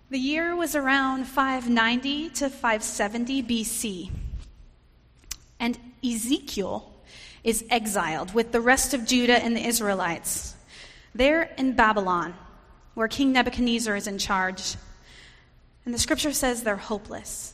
The year was around 590 to 570 BC. And Ezekiel is exiled with the rest of Judah and the Israelites. They're in Babylon, where King Nebuchadnezzar is in charge. And the scripture says they're hopeless.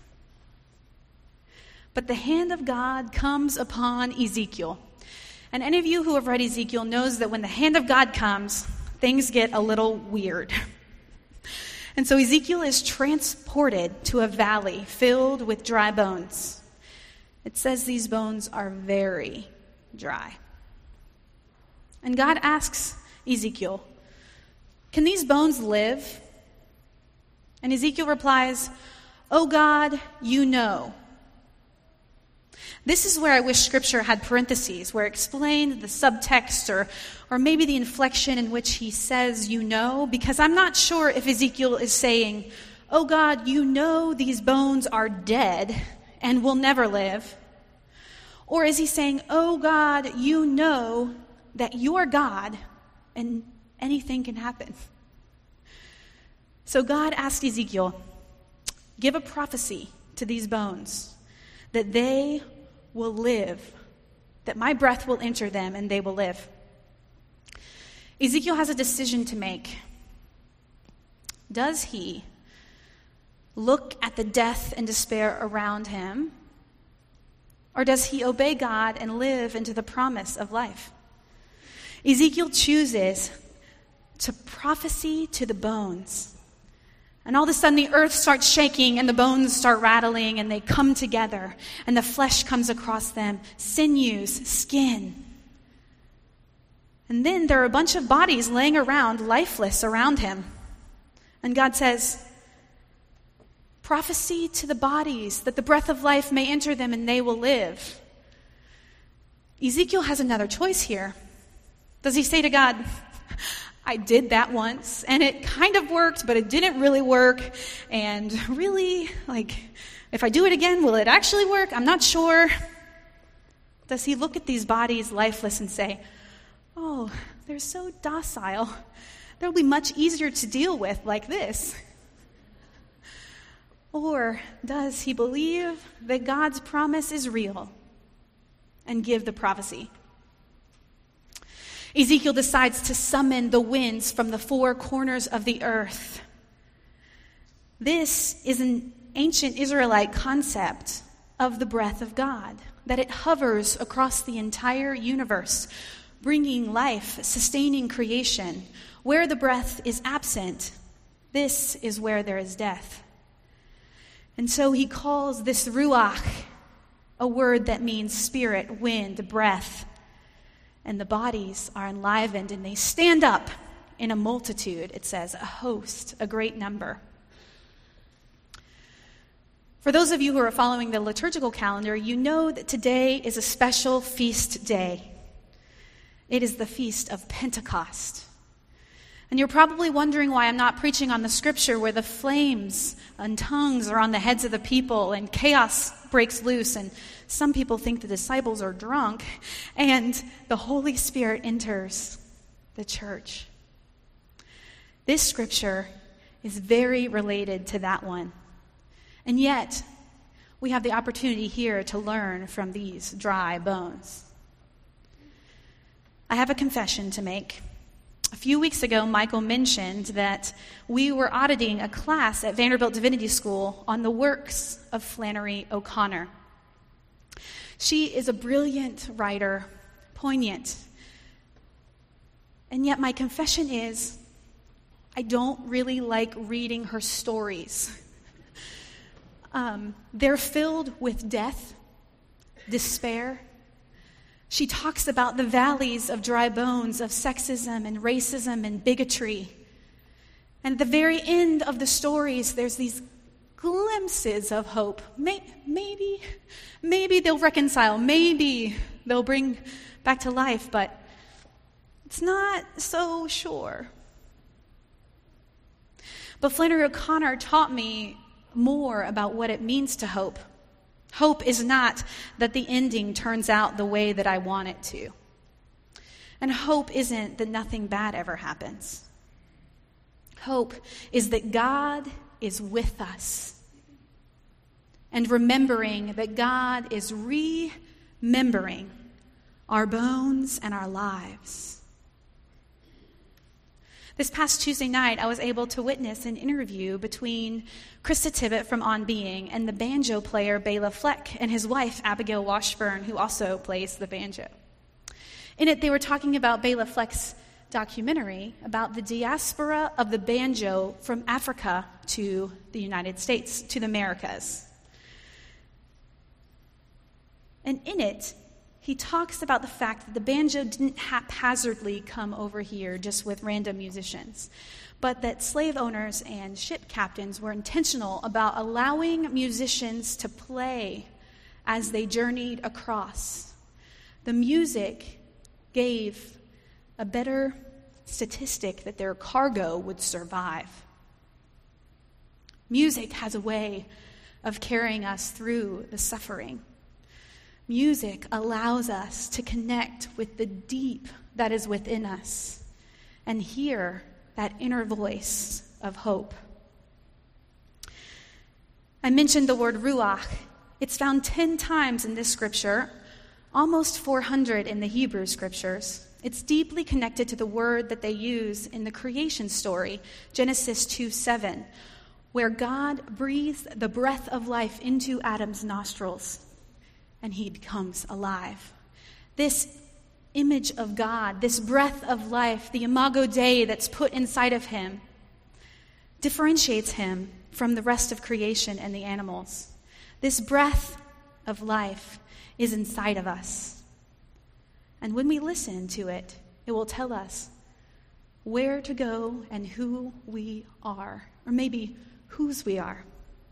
But the hand of God comes upon Ezekiel. And any of you who have read Ezekiel knows that when the hand of God comes, things get a little weird. And so Ezekiel is transported to a valley filled with dry bones. It says these bones are very dry. And God asks Ezekiel, "Can these bones live?" And Ezekiel replies, "Oh God, you know." This is where I wish Scripture had parentheses, where it explained the subtext or maybe the inflection in which he says, "you know," because I'm not sure if Ezekiel is saying, "Oh God, you know these bones are dead and will never live." Or is he saying, "Oh God, you know that you're God and anything can happen"? So God asked Ezekiel, "Give a prophecy to these bones that they will live, that my breath will enter them and they will live." Ezekiel has a decision to make. Does he look at the death and despair around him, or does he obey God and live into the promise of life? Ezekiel chooses to prophesy to the bones. And all of a sudden the earth starts shaking and the bones start rattling and they come together and the flesh comes across them, sinews, skin. And then there are a bunch of bodies laying around, lifeless around him. And God says, "Prophesy to the bodies that the breath of life may enter them and they will live." Ezekiel has another choice here. Does he say to God, "I did that once, and it kind of worked, but it didn't really work, and really, if I do it again, will it actually work? I'm not sure"? Does he look at these bodies lifeless and say, "Oh, they're so docile. They'll be much easier to deal with like this"? Or does he believe that God's promise is real and give the prophecy? Ezekiel decides to summon the winds from the four corners of the earth. This is an ancient Israelite concept of the breath of God, that it hovers across the entire universe, bringing life, sustaining creation. Where the breath is absent, this is where there is death. And so he calls this ruach, a word that means spirit, wind, breath. And the bodies are enlivened and they stand up in a multitude, it says, a host, a great number. For those of you who are following the liturgical calendar, you know that today is a special feast day. It is the feast of Pentecost. And you're probably wondering why I'm not preaching on the scripture where the flames and tongues are on the heads of the people and chaos breaks loose and some people think the disciples are drunk and the Holy Spirit enters the church. This scripture is very related to that one. And yet, we have the opportunity here to learn from these dry bones. I have a confession to make. A few weeks ago, Michael mentioned that we were auditing a class at Vanderbilt Divinity School on the works of Flannery O'Connor. She is a brilliant writer, poignant. And yet my confession is, I don't really like reading her stories. They're filled with death, despair. She talks about the valleys of dry bones, of sexism and racism and bigotry. And at the very end of the stories, there's these glimpses of hope. Maybe they'll reconcile. Maybe they'll bring back to life, but it's not so sure. But Flannery O'Connor taught me more about what it means to hope. Hope is not that the ending turns out the way that I want it to. And hope isn't that nothing bad ever happens. Hope is that God is with us. And remembering that God is remembering our bones and our lives. This past Tuesday night, I was able to witness an interview between Krista Tippett from On Being and the banjo player Bela Fleck and his wife, Abigail Washburn, who also plays the banjo. In it, they were talking about Bela Fleck's documentary about the diaspora of the banjo from Africa to the United States, to the Americas. And in it, he talks about the fact that the banjo didn't haphazardly come over here just with random musicians, but that slave owners and ship captains were intentional about allowing musicians to play as they journeyed across. The music gave a better statistic that their cargo would survive. Music has a way of carrying us through the suffering. Music allows us to connect with the deep that is within us and hear that inner voice of hope. I mentioned the word ruach. It's found 10 times in this scripture, almost 400 in the Hebrew scriptures. It's deeply connected to the word that they use in the creation story, Genesis 2:7, where God breathes the breath of life into Adam's nostrils, and he becomes alive. This image of God, this breath of life, the imago Dei that's put inside of him, differentiates him from the rest of creation and the animals. This breath of life is inside of us. And when we listen to it, it will tell us where to go and who we are, or maybe whose we are.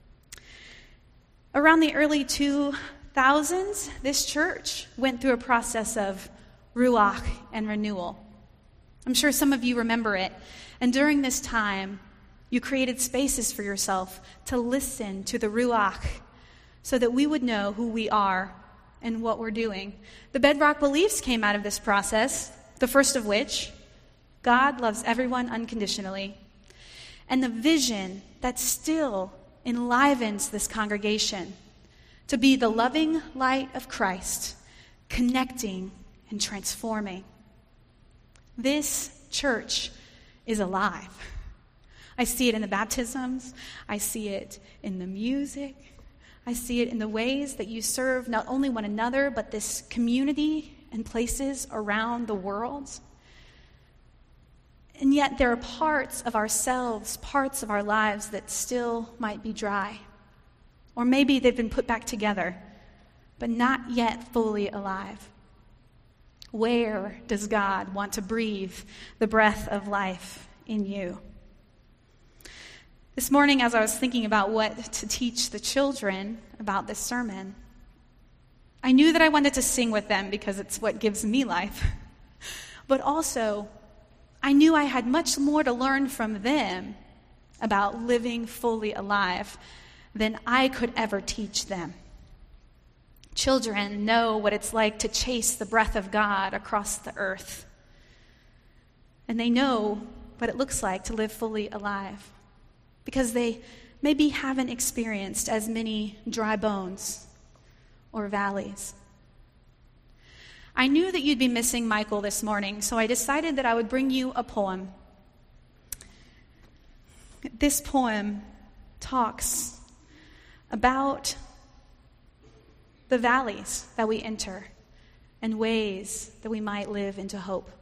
Around the early 2000s, this church went through a process of ruach and renewal. I'm sure some of you remember it. And during this time, you created spaces for yourself to listen to the ruach so that we would know who we are and what we're doing. The bedrock beliefs came out of this process, the first of which, God loves everyone unconditionally. And the vision that still enlivens this congregation to be the loving light of Christ, connecting and transforming. This church is alive. I see it in the baptisms. I see it in the music. I see it in the ways that you serve not only one another, but this community and places around the world. And yet there are parts of ourselves, parts of our lives that still might be dry. Or maybe they've been put back together, but not yet fully alive. Where does God want to breathe the breath of life in you? This morning, as I was thinking about what to teach the children about this sermon, I knew that I wanted to sing with them because it's what gives me life. But also, I knew I had much more to learn from them about living fully alive than I could ever teach them. Children know what it's like to chase the breath of God across the earth. And they know what it looks like to live fully alive because they maybe haven't experienced as many dry bones or valleys. I knew that you'd be missing Michael this morning, so I decided that I would bring you a poem. This poem talks about the valleys that we enter and ways that we might live into hope.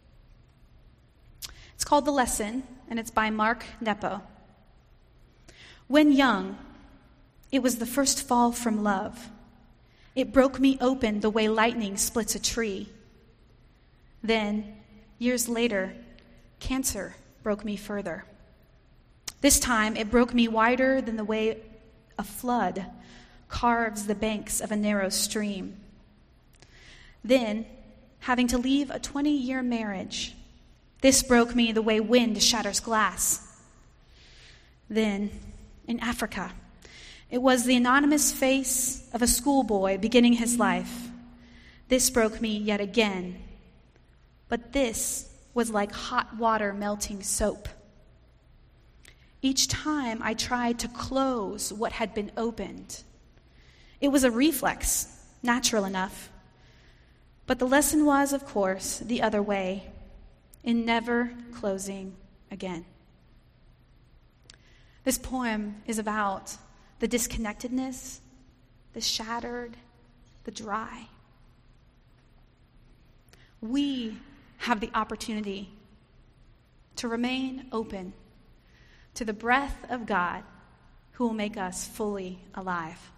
It's called The Lesson, and it's by Mark Nepo. When young, it was the first fall from love. It broke me open the way lightning splits a tree. Then, years later, cancer broke me further. This time, it broke me wider than the way a flood carves the banks of a narrow stream. Then, having to leave a 20-year marriage, this broke me the way wind shatters glass. Then, in Africa, it was the anonymous face of a schoolboy beginning his life. This broke me yet again. But this was like hot water melting soap. each time I tried to close what had been opened. It was a reflex, natural enough. But the lesson was, of course, the other way, in never closing again. This poem is about the disconnectedness, the shattered, the dry. We have the opportunity to remain open to the breath of God who will make us fully alive.